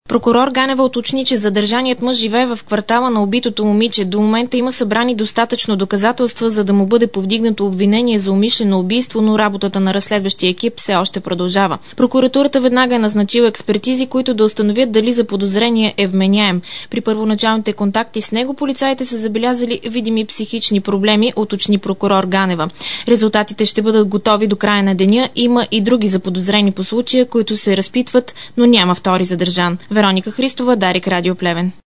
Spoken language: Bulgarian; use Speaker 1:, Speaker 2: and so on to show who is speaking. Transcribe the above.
Speaker 1: Прокурор Ганева уточни, че задържаният мъж живее в квартала на убитото момиче. До момента има събрани достатъчно доказателства, за да му бъде повдигнато обвинение за умишлено убийство, но работата на разследващия екип все още продължава. Прокуратурата веднага е назначила експертизи, които да установят дали заподозрение е вменяем. При първоначалните контакти с него полицаите са забелязали видими психични проблеми, уточни прокурор Ганева. Резултатите ще бъдат готови до края на деня. Има и други заподозрени по случая, които се разпитват, но няма втори задържан. Вероника Христова, Дарик, Радио Плевен.